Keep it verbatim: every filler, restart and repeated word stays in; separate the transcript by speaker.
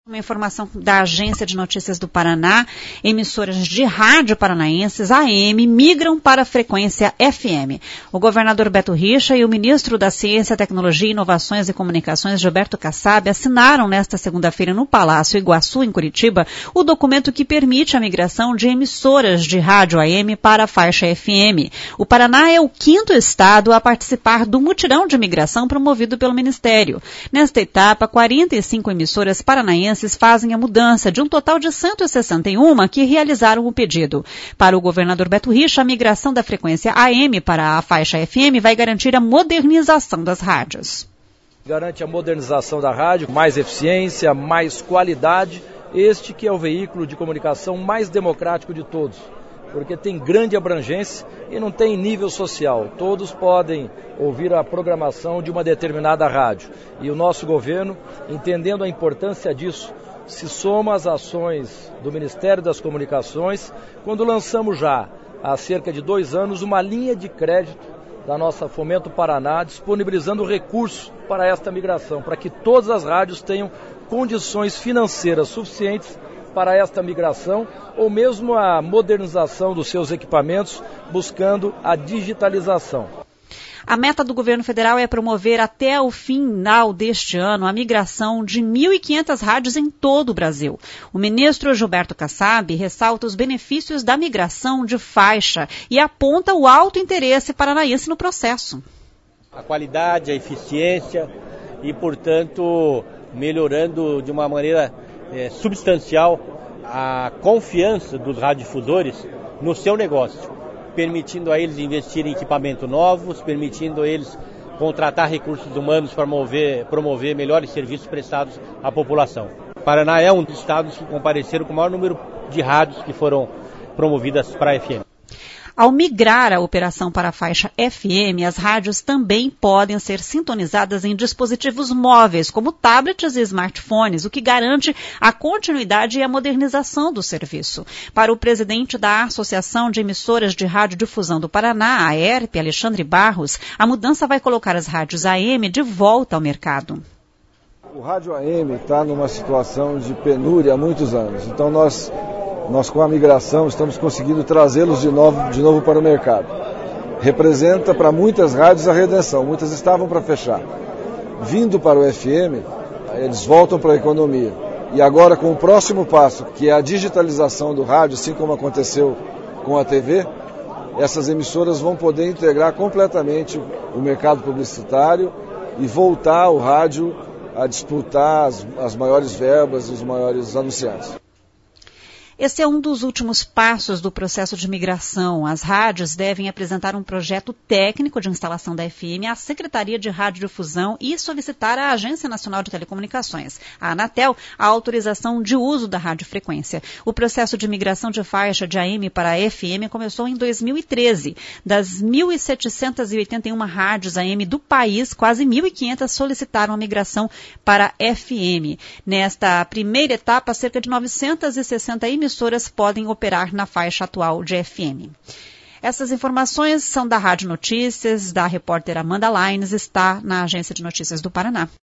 Speaker 1: Uma informação da Agência de Notícias do Paraná, emissoras de rádio paranaenses A M migram para a frequência F M. O governador Beto Richa e o ministro da Ciência, Tecnologia, Inovações e Comunicações, Gilberto Kassab, assinaram nesta segunda-feira no Palácio Iguaçu, em Curitiba, o documento que permite a migração de emissoras de rádio A M para a faixa F M. O Paraná é o quinto estado a participar do mutirão de migração promovido pelo Ministério. Nesta etapa, quarenta e cinco emissoras paranaenses fazem a mudança, de um total de cento e sessenta e um que realizaram o pedido. Para o governador Beto Richa, a migração da frequência A M para a faixa F M vai garantir a modernização das rádios.
Speaker 2: Garante a modernização da rádio, mais eficiência, mais qualidade, este que é o veículo de comunicação mais democrático de todos, porque tem grande abrangência e não tem nível social. Todos podem ouvir a programação de uma determinada rádio. E o nosso governo, entendendo a importância disso, se soma às ações do Ministério das Comunicações, quando lançamos já, há cerca de dois anos, uma linha de crédito da nossa Fomento Paraná, disponibilizando recursos para esta migração, para que todas as rádios tenham condições financeiras suficientes para esta migração, ou mesmo a modernização dos seus equipamentos, buscando a digitalização.
Speaker 1: A meta do governo federal é promover até o final deste ano a migração de mil e quinhentas rádios em todo o Brasil. O ministro Gilberto Kassab ressalta os benefícios da migração de faixa e aponta o alto interesse paranaense no processo.
Speaker 3: A qualidade, a eficiência e, portanto, melhorando de uma maneira é, substancial a confiança dos radiodifusores no seu negócio, permitindo a eles investir em equipamento novos, permitindo a eles contratar recursos humanos para promover, promover melhores serviços prestados à população. O Paraná é um dos estados que compareceram com o maior número de rádios que foram promovidas para a F M.
Speaker 1: Ao migrar a operação para a faixa F M, as rádios também podem ser sintonizadas em dispositivos móveis, como tablets e smartphones, o que garante a continuidade e a modernização do serviço. Para o presidente da Associação de Emissoras de Radiodifusão do Paraná, a A E R P, Alexandre Barros, a mudança vai colocar as rádios A M de volta ao mercado.
Speaker 4: O rádio A M está numa situação de penúria há muitos anos, então nós... Nós, com a migração, estamos conseguindo trazê-los de novo, de novo para o mercado. Representa para muitas rádios a redenção, muitas estavam para fechar. Vindo para o F M, eles voltam para a economia. E agora, com o próximo passo, que é a digitalização do rádio, assim como aconteceu com a T V, essas emissoras vão poder integrar completamente o mercado publicitário e voltar o rádio a disputar as, as maiores verbas e os maiores anunciantes.
Speaker 1: Esse é um dos últimos passos do processo de migração. As rádios devem apresentar um projeto técnico de instalação da F M à Secretaria de Radiodifusão e solicitar à Agência Nacional de Telecomunicações, a Anatel, a autorização de uso da radiofrequência. O processo de migração de faixa de A M para F M começou em dois mil e treze. Das mil setecentas e oitenta e uma rádios A M do país, quase mil e quinhentas solicitaram a migração para F M. Nesta primeira etapa, cerca de novecentas e sessenta emissoras podem operar na faixa atual de F M. Essas informações são da Rádio Notícias, da repórter Amanda Lines, está na Agência de Notícias do Paraná.